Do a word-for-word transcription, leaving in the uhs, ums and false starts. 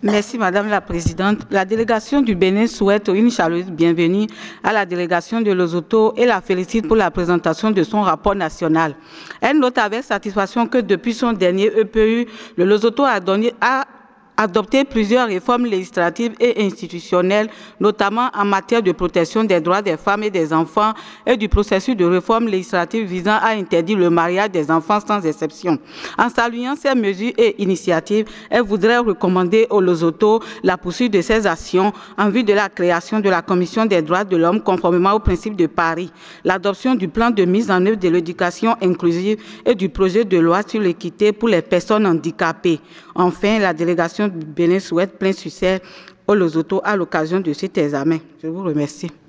Merci Madame la Présidente. La délégation du Bénin souhaite une chaleureuse bienvenue à la délégation de Lesotho et la félicite pour la présentation de son rapport national. Elle note avec satisfaction que depuis son dernier E P U, le Lesotho a donné a adopté plusieurs réformes législatives et institutionnelles, notamment en matière de protection des droits des femmes et des enfants et du processus de réforme législative visant à interdire le mariage des enfants sans exception. En saluant ces mesures et initiatives, elle voudrait recommander au Lesotho la poursuite de ces actions en vue de la création de la Commission des droits de l'homme conformément aux principes de Paris, l'adoption du plan de mise en œuvre de l'éducation inclusive et du projet de loi sur l'équité pour les personnes handicapées. Enfin, la délégation du Bénin souhaite plein succès au Lesotho à l'occasion de cet examen. Je vous remercie.